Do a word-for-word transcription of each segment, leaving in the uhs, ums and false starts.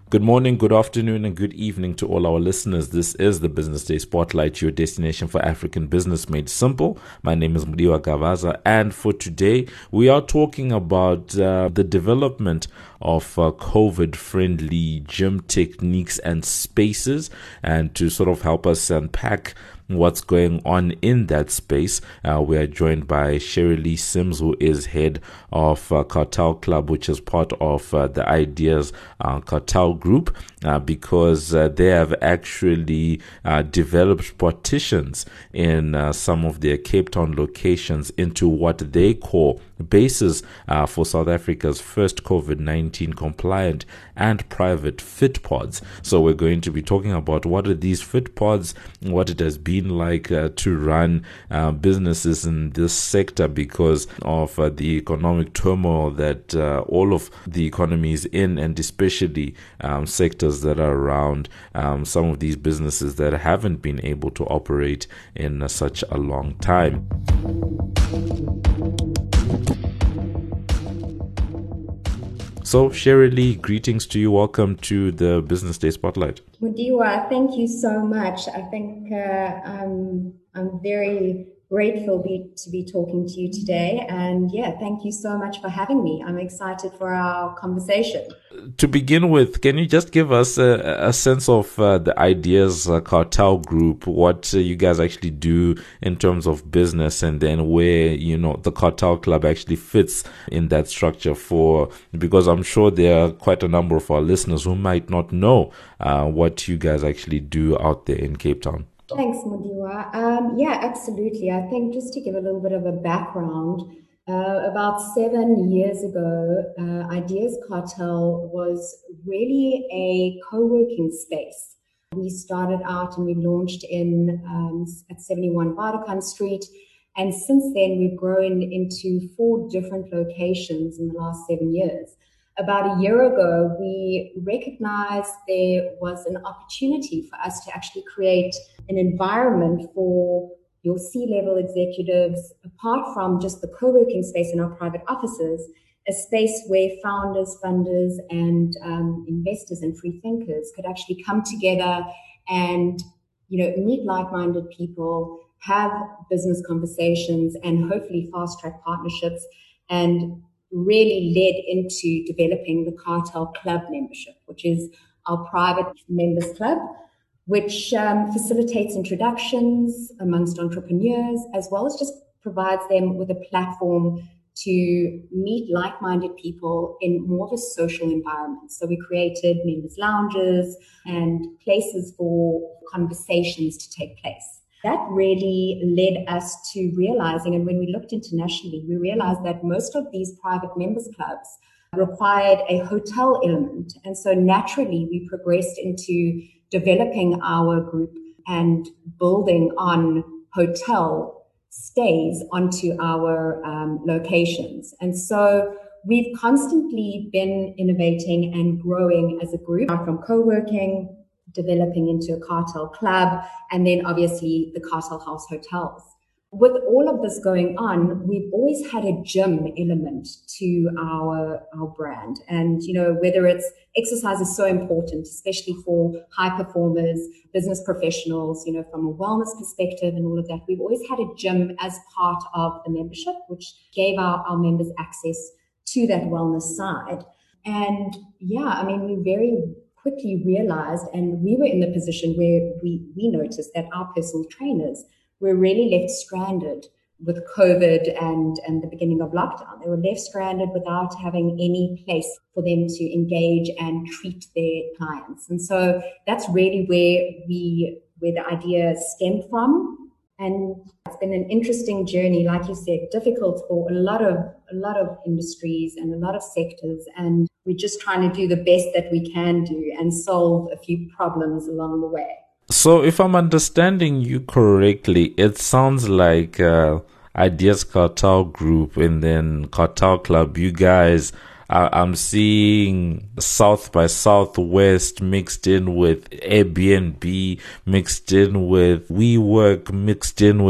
Good morning, good afternoon, and good evening to all our listeners. This is the Business Day Spotlight, your destination for African business made simple. My name is Mudiwa Gavaza, and for today, we are talking about uh, the development of uh, COVID-friendly gym techniques and spaces, and to sort of help us unpack what's going on in that space, uh, we are joined by Sherry-Lee Sims, who is head of uh, Cartel Club, which is part of uh, the Ideas uh, Cartel Group, uh, because uh, they have actually uh, developed partitions in uh, some of their Cape Town locations into what they call bases uh, for South Africa's first COVID nineteen compliant and private fit pods. So we're going to be talking about what are these fit pods, what it has been like uh, to run uh, businesses in this sector because of uh, the economic turmoil that uh, all of the economy is in, and especially um, sectors that are around um, some of these businesses that haven't been able to operate in uh, such a long time. So, Sherry-Lee, greetings to you. Welcome to the Business Day Spotlight. Mudiwa, thank you so much. I think uh, I'm, I'm very grateful be, to be talking to you today. And yeah, thank you so much for having me. I'm excited for our conversation. To begin with, can you just give us a, a sense of uh, the Ideas uh, Cartel Group, what uh, you guys actually do in terms of business, and then where, you know, the Cartel Club actually fits in that structure for, because I'm sure there are quite a number of our listeners who might not know uh, what you guys actually do out there in Cape Town. Thanks, Mudiwa. Um, yeah, absolutely. I think just to give a little bit of a background, uh, about seven years ago, uh, Ideas Cartel was really a co-working space. We started out and we launched in um, at seventy-one Barbican Street. And since then, we've grown into four different locations in the last seven years. About a year ago, we recognized there was an opportunity for us to actually create an environment for your C-level executives, apart from just the co-working space in our private offices, a space where founders, funders, and um, investors and free thinkers could actually come together and, you know, meet like-minded people, have business conversations, and hopefully fast-track partnerships, and really led into developing the Cartel Club membership, which is our private members club, which um, facilitates introductions amongst entrepreneurs, as well as just provides them with a platform to meet like-minded people in more of a social environment. So we created members lounges and places for conversations to take place. That really led us to realizing, and when we looked internationally, we realized that most of these private members clubs required a hotel element. And so naturally, we progressed into developing our group and building on hotel stays onto our um, locations. And so we've constantly been innovating and growing as a group, from co-working, developing into a Cartel Club, and then obviously the Cartel House hotels. With all of this going on, we've always had a gym element to our, our brand. And, you know, whether it's exercise is so important, especially for high performers, business professionals, you know, from a wellness perspective and all of that, we've always had a gym as part of the membership, which gave our, our members access to that wellness side. And yeah, I mean, we very quickly realized, and we were in the position where we, we noticed that our personal trainers were really left stranded with COVID and, and the beginning of lockdown. They were left stranded without having any place for them to engage and treat their clients. And so that's really where we, where the idea stemmed from. And it's been an interesting journey, like you said, difficult for a lot of, a lot of industries and a lot of sectors. And we're just trying to do the best that we can do and solve a few problems along the way. So if I'm understanding you correctly, it sounds like uh, Ideas Cartel Group and then Cartel Club, you guys, uh, I'm seeing South by Southwest mixed in with Airbnb, mixed in with WeWork, mixed in with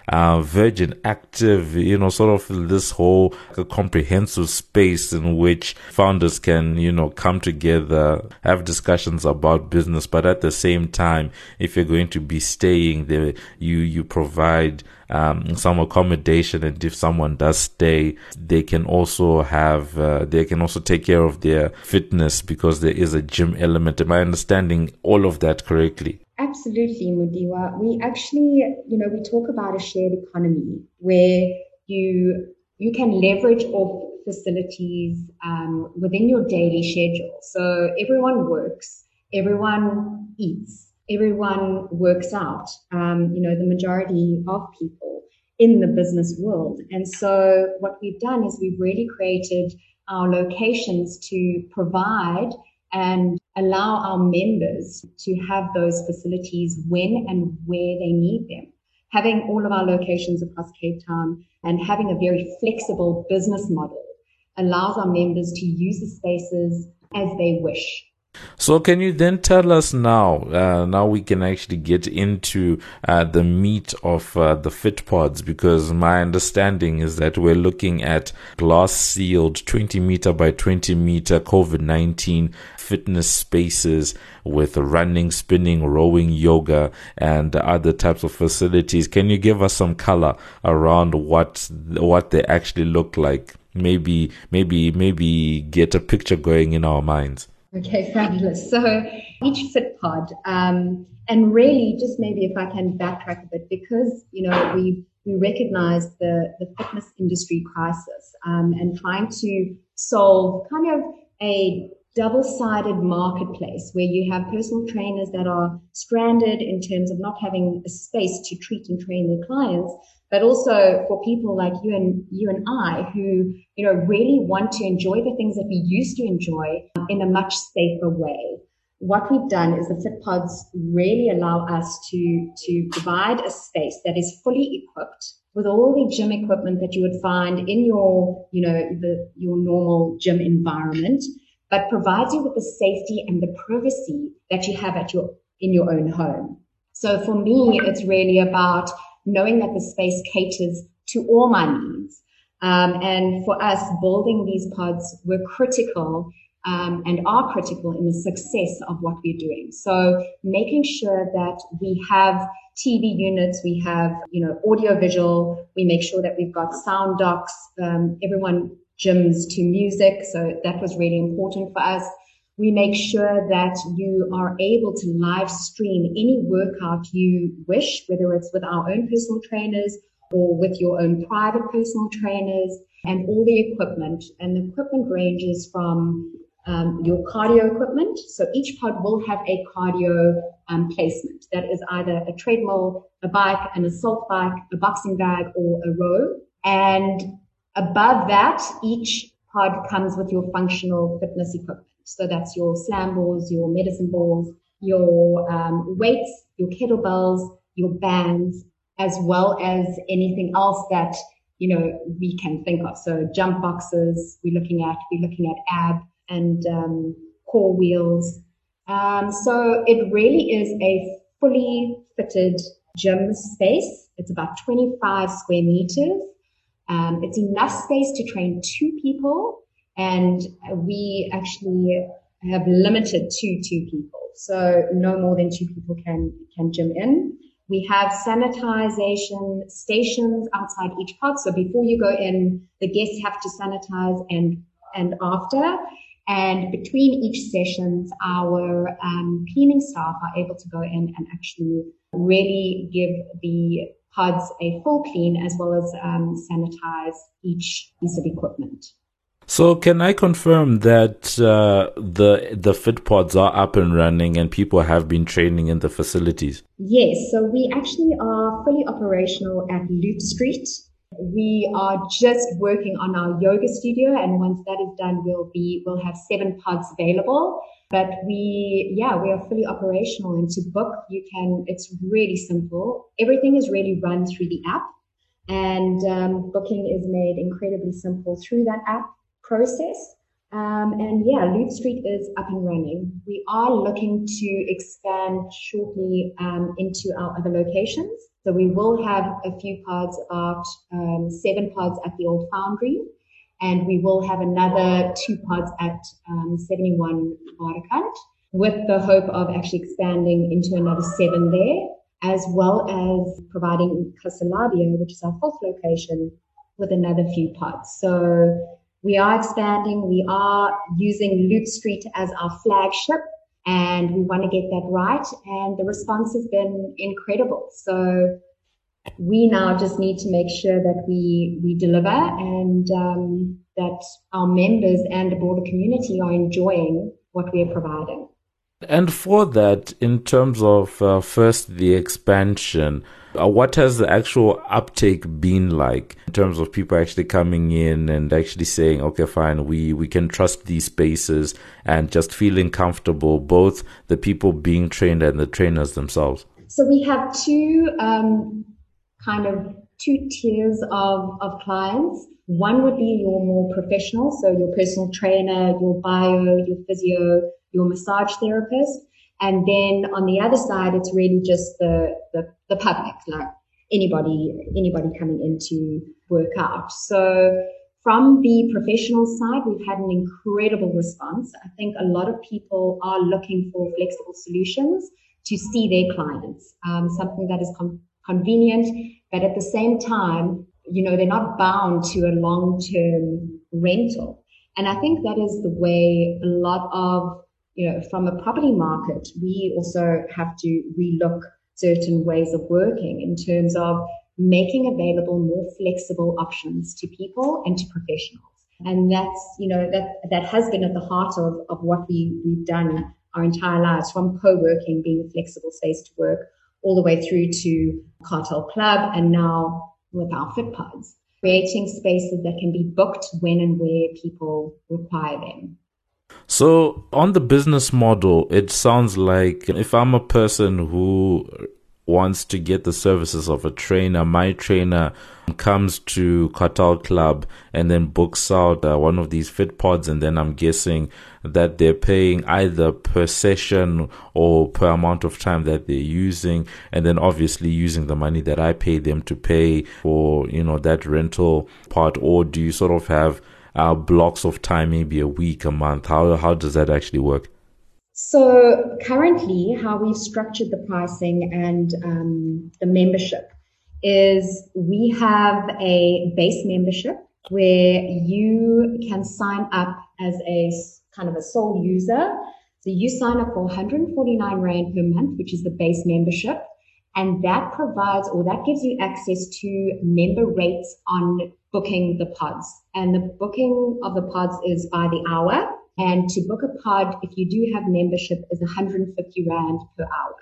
uh, Virgin Active, you know, sort of this whole uh, comprehensive space in which founders can, you know, come together, have discussions about business, but at the same time, if you're going to be staying there, you, you provide Um, some accommodation, and if someone does stay, they can also have, uh, they can also take care of their fitness because there is a gym element. Am I understanding all of that correctly? Absolutely, Mudiwa. We actually, you know, we talk about a shared economy where you you can leverage off facilities um, within your daily schedule. So everyone works, everyone eats, everyone works out, um, you know, the majority of people in the business world. And so what we've done is we've really created our locations to provide and allow our members to have those facilities when and where they need them. Having all of our locations across Cape Town and having a very flexible business model allows our members to use the spaces as they wish. So can you then tell us now, uh, now we can actually get into uh, the meat of uh, the FitPods, because my understanding is that we're looking at glass sealed twenty meter by twenty meter COVID nineteen fitness spaces with running, spinning, rowing, yoga, and other types of facilities. Can you give us some color around what what they actually look like? Maybe, maybe, maybe get a picture going in our minds. Okay, fabulous. So each FitPod, um, and really just maybe if I can backtrack a bit, because, you know, we we recognize the, the fitness industry crisis um, and trying to solve kind of a double-sided marketplace where you have personal trainers that are stranded in terms of not having a space to treat and train their clients, but also for people like you and you and I who, you know, really want to enjoy the things that we used to enjoy in a much safer way. What we've done is the FitPods really allow us to, to provide a space that is fully equipped with all the gym equipment that you would find in your, you know, the, your normal gym environment, but provides you with the safety and the privacy that you have at your, in your own home. So for me, it's really about knowing that the space caters to all my needs. Um, and for us, building these pods were critical um, and are critical in the success of what we're doing. So making sure that we have T V units, we have, you know, audio visual, we make sure that we've got sound docs, um, everyone gyms to music. So that was really important for us. We make sure that you are able to live stream any workout you wish, whether it's with our own personal trainers or with your own private personal trainers, and all the equipment. And the equipment ranges from um, your cardio equipment. So each pod will have a cardio um, placement. That is either a treadmill, a bike, an assault bike, a boxing bag, or a row. And above that, each pod comes with your functional fitness equipment. So that's your slam balls, your medicine balls, your um, weights, your kettlebells, your bands, as well as anything else that, you know, we can think of. So jump boxes, we're looking at, we're looking at ab and um, core wheels. Um, so it really is a fully fitted gym space. It's about twenty-five square meters. Um, it's enough space to train two people. And we actually have limited to two people. So no more than two people can, can gym in. We have sanitization stations outside each pod. So before you go in, the guests have to sanitize and, and after. And between each sessions, our um, cleaning staff are able to go in and actually really give the pods a full clean as well as um, sanitize each piece of equipment. So can I confirm that uh, the the FitPods are up and running and people have been training in the facilities? Yes, so we actually are fully operational at Loop Street. We are just working on our yoga studio, and once that is done, we'll be we'll have seven pods available. But we, yeah, we are fully operational, and to book, you can. It's really simple. Everything is really run through the app, and um, booking is made incredibly simple through that app process. Um, and yeah, Loop Street is up and running. We are looking to expand shortly um, into our other locations. So we will have a few pods, about um, seven pods at the old foundry, and we will have another two pods at um, seventy-one Waterkant, with the hope of actually expanding into another seven there, as well as providing Casalabia, which is our fourth location, with another few pods. So we are expanding. We are using Loop Street as our flagship, and we want to get that right. And the response has been incredible. So we now just need to make sure that we, we deliver, and um, that our members and the broader community are enjoying what we are providing. And for that, in terms of uh, first the expansion, uh, what has the actual uptake been like in terms of people actually coming in and actually saying, okay, fine, we, we can trust these spaces, and just feeling comfortable, both the people being trained and the trainers themselves? So we have two um, kind of two tiers of, of clients. One would be your more professional, so your personal trainer, your bio, your physio, your massage therapist. And then on the other side, it's really just the, the, the public, like anybody, anybody coming in to work out. So from the professional side, we've had an incredible response. I think a lot of people are looking for flexible solutions to see their clients, um, something that is com- convenient, but at the same time, you know, they're not bound to a long-term rental. And I think that is the way a lot of, you know, from a property market, we also have to relook certain ways of working in terms of making available more flexible options to people and to professionals. And that's, you know, that, that has been at the heart of, of what we, we've done our entire lives, from co-working being a flexible space to work, all the way through to Cartel Club, and now with our Fit Pods, creating spaces that can be booked when and where people require them. So on the business model, it sounds like if I'm a person who wants to get the services of a trainer, my trainer comes to Cartel Club and then books out uh, one of these Fit Pods, and then I'm guessing that they're paying either per session or per amount of time that they're using, and then obviously using the money that I pay them to pay for, you know, that rental part. Or do you sort of have uh, blocks of time, maybe a week, a month? How how does that actually work? So currently, how we've structured the pricing and um, the membership is we have a base membership where you can sign up as a kind of a sole user. So you sign up for one hundred forty-nine Rand per month, which is the base membership. And that provides, or that gives you access to member rates on booking the pods. And the booking of the pods is by the hour. And to book a pod, if you do have membership, is one hundred fifty Rand per hour.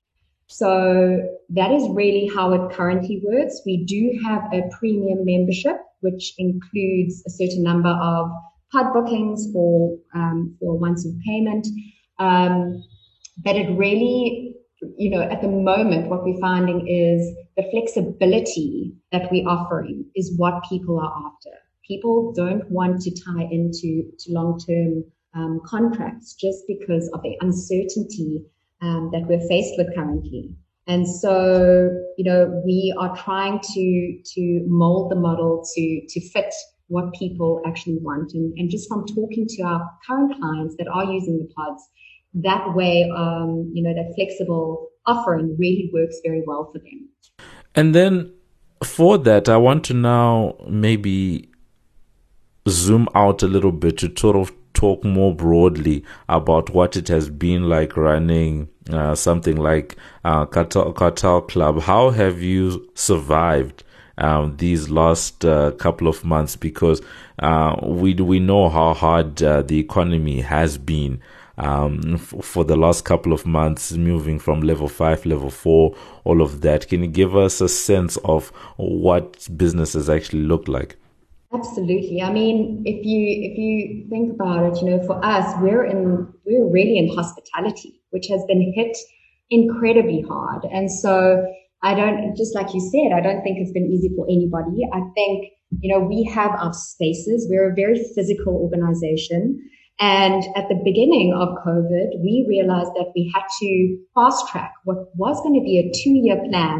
So that is really how it currently works. We do have a premium membership, which includes a certain number of pod bookings for um, for once-off payment. Um, but it really, you know, at the moment, what we're finding is the flexibility that we're offering is what people are after. People don't want to tie into to long-term um, contracts just because of the uncertainty um, that we're faced with currently. And so, you know, we are trying to to mold the model to to fit what people actually want. And, and just from talking to our current clients that are using the pods, that way, um, you know, that flexible offering really works very well for them. And then for that, I want to now maybe zoom out a little bit to sort of talk more broadly about what it has been like running uh, something like uh, Cartel, Cartel Club. How have you survived um, these last uh, couple of months? Because uh, we we know how hard uh, the economy has been um, f- for the last couple of months, moving from level five, level four, all of that. Can you give us a sense of what business has actually looked like? Absolutely. I mean, if you if you think about it, you know, for us, we're in we're really in hospitality, which has been hit incredibly hard. And so I don't, just like you said, I don't think it's been easy for anybody. I think, you know, we have our spaces. We're a very physical organization. And at the beginning of COVID, we realized that we had to fast track what was going to be a two-year plan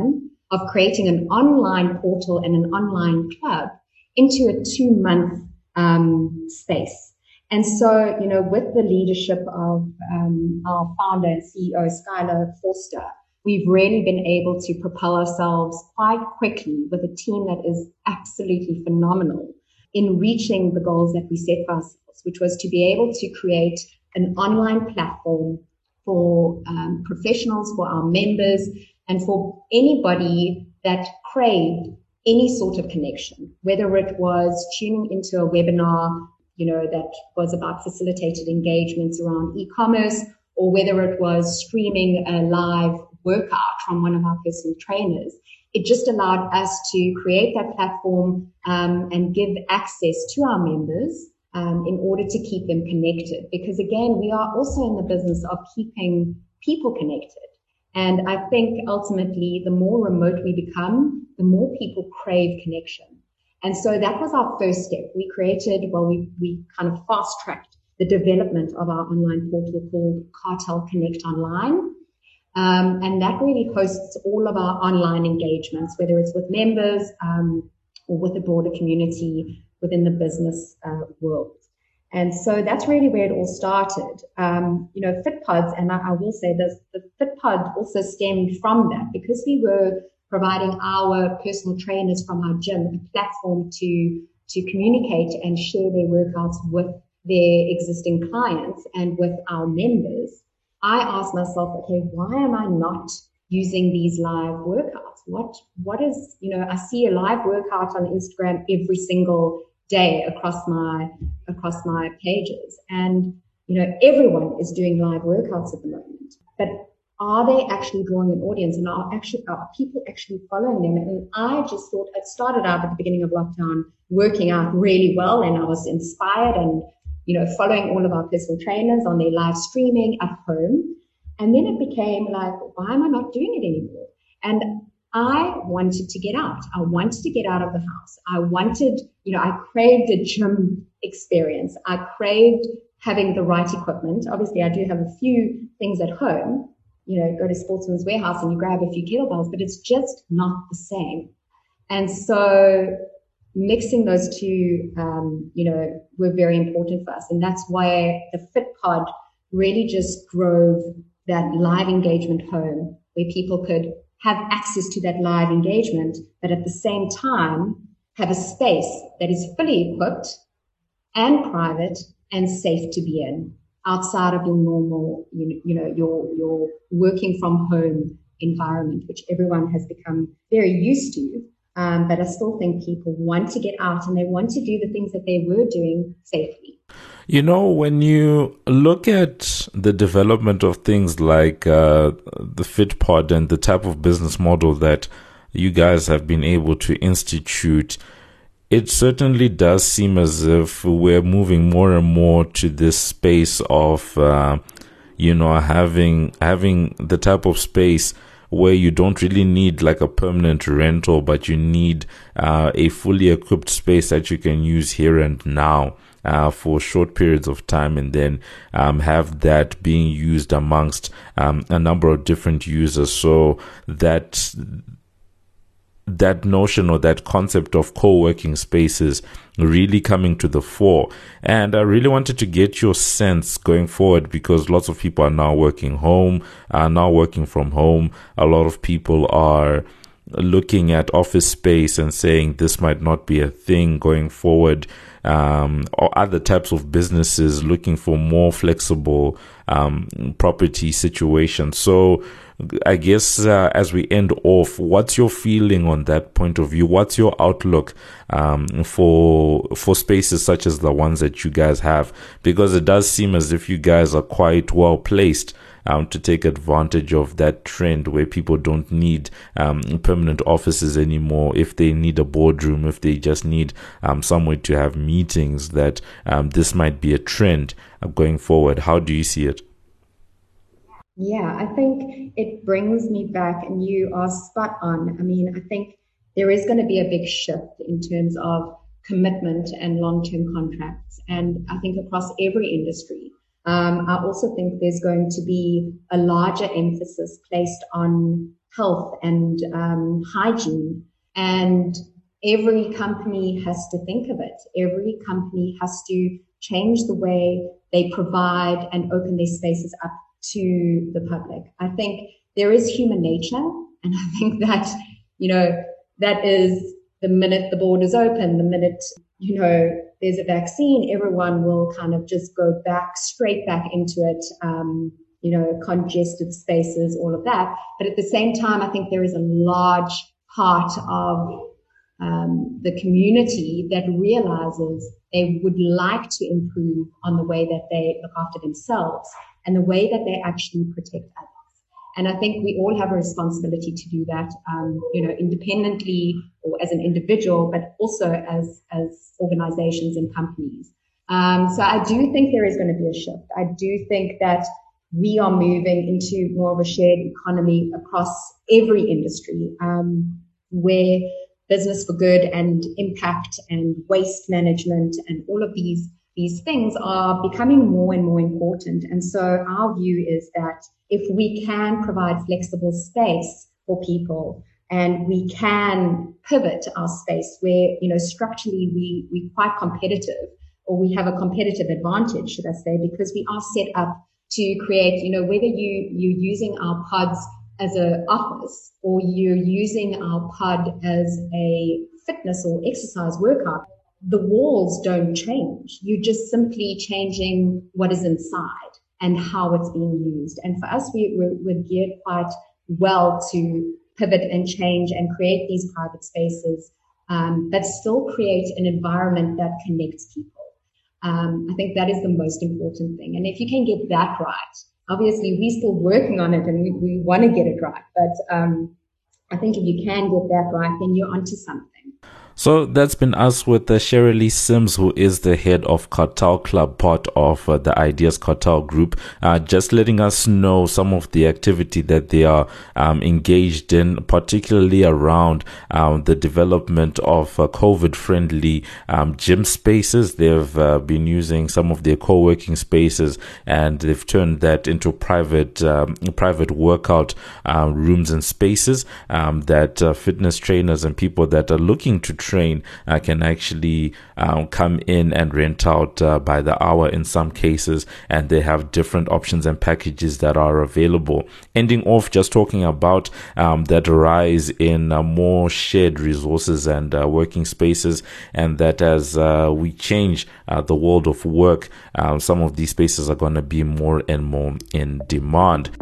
of creating an online portal and an online club into a two-month um, space. And so, you know, with the leadership of um, our founder and C E O, Skylar Forster, we've really been able to propel ourselves quite quickly with a team that is absolutely phenomenal in reaching the goals that we set for ourselves, which was to be able to create an online platform for um, professionals, for our members, and for anybody that craved any sort of connection, whether it was tuning into a webinar, you know, that was about facilitated engagements around e-commerce, or whether it was streaming a live workout from one of our personal trainers. It just allowed us to create that platform um, and give access to our members um, in order to keep them connected. Because again, we are also in the business of keeping people connected. And I think ultimately, the more remote we become, the more people crave connection. And so that was our first step. We created, well, we, we kind of fast-tracked the development of our online portal called Cartel Connect Online. Um, and that really hosts all of our online engagements, whether it's with members um, or with the broader community within the business uh, world. And so that's really where it all started. Um, you know, FitPods, and I, I will say this, the FitPod also stemmed from that because we were providing our personal trainers from our gym a platform to, to communicate and share their workouts with their existing clients and with our members. I asked myself, okay, why am I not using these live workouts? What, what is, you know, I see a live workout on Instagram every single day across my, across my pages. And, you know, everyone is doing live workouts at the moment, but are they actually drawing an audience, and are actually, are people actually following them? And I just thought, it started out at the beginning of lockdown working out really well, and I was inspired and, you know, following all of our personal trainers on their live streaming at home. And then it became like, why am I not doing it anymore? And I wanted to get out. I wanted to get out of the house. I wanted, you know, I craved a gym experience. I craved having the right equipment. Obviously, I do have a few things at home. You know, go to Sportsman's Warehouse and you grab a few kettlebells, but it's just not the same. And so mixing those two, um, you know, were very important for us. And that's why the FitPod really just drove that live engagement home, where people could have access to that live engagement, but at the same time have a space that is fully equipped and private and safe to be in, outside of your normal, you, you know, your, your working from home environment, which everyone has become very used to. Um, but I still think people want to get out and they want to do the things that they were doing safely. You know, when you look at the development of things like uh, the FitPod and the type of business model that you guys have been able to institute, it certainly does seem as if we're moving more and more to this space of, uh, you know, having having the type of space where you don't really need like a permanent rental, but you need uh, a fully equipped space that you can use here and now uh, for short periods of time, and then um, have that being used amongst um, a number of different users, so that that notion or that concept of co-working spaces really coming to the fore. And I really wanted to get your sense going forward, because lots of people are now working home, are now working from home. A lot of people are looking at office space and saying this might not be a thing going forward, um, or other types of businesses looking for more flexible um, property situations. So I guess uh, as we end off, what's your feeling on that point of view? What's your outlook um, for for spaces such as the ones that you guys have? Because it does seem as if you guys are quite well placed um, to take advantage of that trend where people don't need um, permanent offices anymore. If they need a boardroom, if they just need um, somewhere to have meetings, that um, this might be a trend uh, going forward. How do you see it? Yeah, I think it brings me back, and you are spot on. I mean, I think there is going to be a big shift in terms of commitment and long-term contracts. And I think across every industry, um, I also think there's going to be a larger emphasis placed on health and um, hygiene. And every company has to think of it. Every company has to change the way they provide and open their spaces up to the public. I think there is human nature, and I think that, you know, that is the minute the borders open, the minute, you know, there's a vaccine, everyone will kind of just go back, straight back into it, um, you know, congested spaces, all of that. But at the same time, I think there is a large part of um, the community that realizes they would like to improve on the way that they look after themselves and the way that they actually protect others. And I think we all have a responsibility to do that, um, you know, independently or as an individual, but also as, as organizations and companies. Um, so I do think there is going to be a shift. I do think that we are moving into more of a shared economy across every industry, um, where business for good and impact and waste management and all of these these things are becoming more and more important. And so our view is that if we can provide flexible space for people and we can pivot our space where, you know, structurally we, we're quite competitive, or we have a competitive advantage, should I say, because we are set up to create, you know, whether you, you're using our pods as an office or you're using our pod as a fitness or exercise workout, the walls don't change. You're just simply changing what is inside and how it's being used. And for us, we, we're, we're geared quite well to pivot and change and create these private spaces, um, but still create an environment that connects people. Um, I think that is the most important thing. And if you can get that right, obviously we're still working on it and we, we want to get it right. But um, I think if you can get that right, then you're onto something. So that's been us with uh, Sherilee Sims, who is the head of Cartel Club, part of uh, the Ideas Cartel Group, uh, just letting us know some of the activity that they are um, engaged in, particularly around um, the development of uh, COVID-friendly um, gym spaces. They've uh, been using some of their co-working spaces and they've turned that into private um, private workout uh, rooms and spaces um, that uh, fitness trainers and people that are looking to train uh, can actually um, come in and rent out uh, by the hour in some cases, and they have different options and packages that are available. Ending off just talking about um, that rise in uh, more shared resources and uh, working spaces, and that as uh, we change uh, the world of work, uh, some of these spaces are going to be more and more in demand.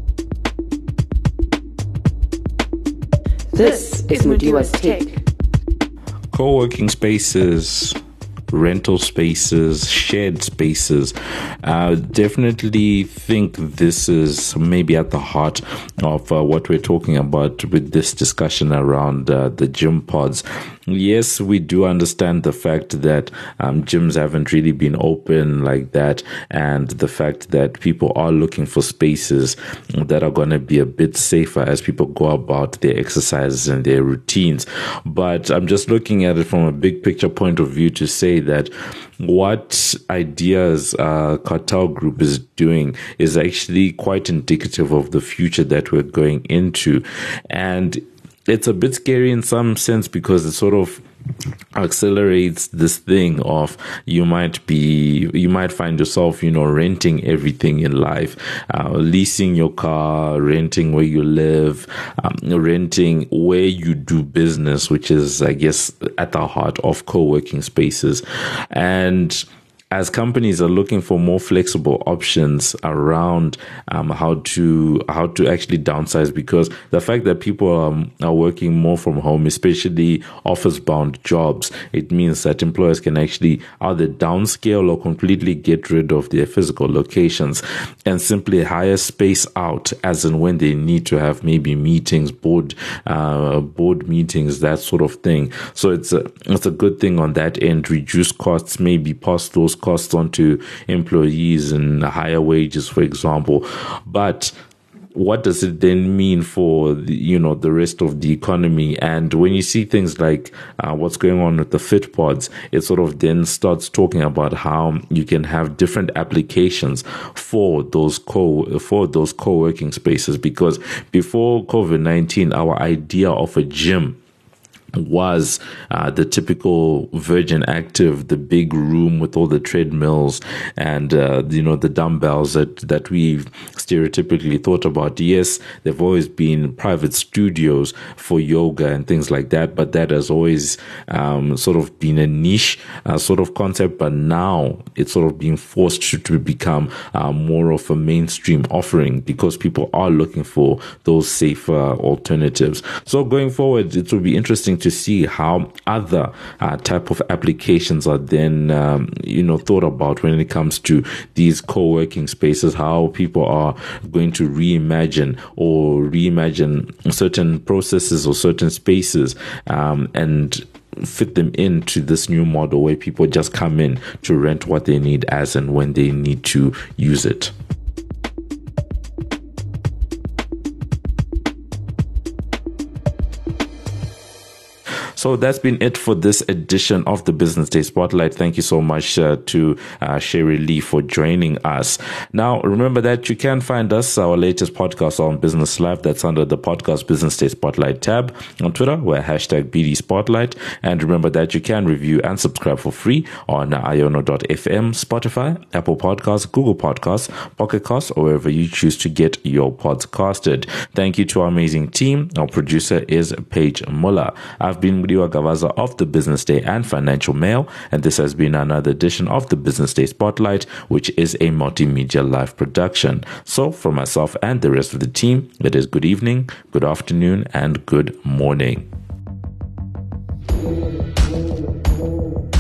This is Mudiwa's Take. Co-working spaces, rental spaces, shared spaces. Uh, definitely think this is maybe at the heart of uh, what we're talking about with this discussion around uh, the gym pods. Yes, we do understand the fact that um, gyms haven't really been open like that, and the fact that people are looking for spaces that are going to be a bit safer as people go about their exercises and their routines. But I'm just looking at it from a big picture point of view to say that what Ideas uh, Cartel Group is doing is actually quite indicative of the future that we're going into. And it's a bit scary in some sense because it sort of accelerates this thing of you might be you might find yourself, you know, renting everything in life, uh, leasing your car, renting where you live, um, renting where you do business, which is, I guess, at the heart of co-working spaces. And as companies are looking for more flexible options around um, how to how to actually downsize, because the fact that people um, are working more from home, especially office-bound jobs, it means that employers can actually either downscale or completely get rid of their physical locations and simply hire space out as and when they need to have maybe meetings, board uh, board meetings, that sort of thing. So it's a it's a good thing on that end. Reduce costs, maybe pass those costs onto employees and higher wages, for example. But what does it then mean for the, you know, the rest of the economy? And when you see things like uh, what's going on with the Fit Pods, it sort of then starts talking about how you can have different applications for those co for those co-working spaces. Because before COVID nineteen, our idea of a gym was uh, the typical Virgin Active, the big room with all the treadmills and, uh, you know, the dumbbells that, that we've stereotypically thought about. Yes, there've always been private studios for yoga and things like that, but that has always um, sort of been a niche uh, sort of concept. But now it's sort of being forced to, to become uh, more of a mainstream offering because people are looking for those safer alternatives. So going forward, it will be interesting to to see how other uh, type of applications are then, um, you know, thought about when it comes to these co-working spaces, how people are going to reimagine or reimagine certain processes or certain spaces um, and fit them into this new model where people just come in to rent what they need as and when they need to use it. So that's been it for this edition of the Business Day Spotlight. Thank you so much uh, to uh, Sherry Lee for joining us. Now, remember that you can find us, our latest podcast on Business Live. That's under the podcast Business Day Spotlight tab. On Twitter, we're hashtag B D Spotlight. And remember that you can review and subscribe for free on iono dot f m, Spotify, Apple Podcasts, Google Podcasts, Pocket Casts, or wherever you choose to get your pods casted. Thank you to our amazing team. Our producer is Paige Muller. I've been with Gavaza of the Business Day and Financial Mail, and this has been another edition of the Business Day Spotlight, which is a multimedia live production. So for myself and the rest of the team, it is good evening, good afternoon, and good morning.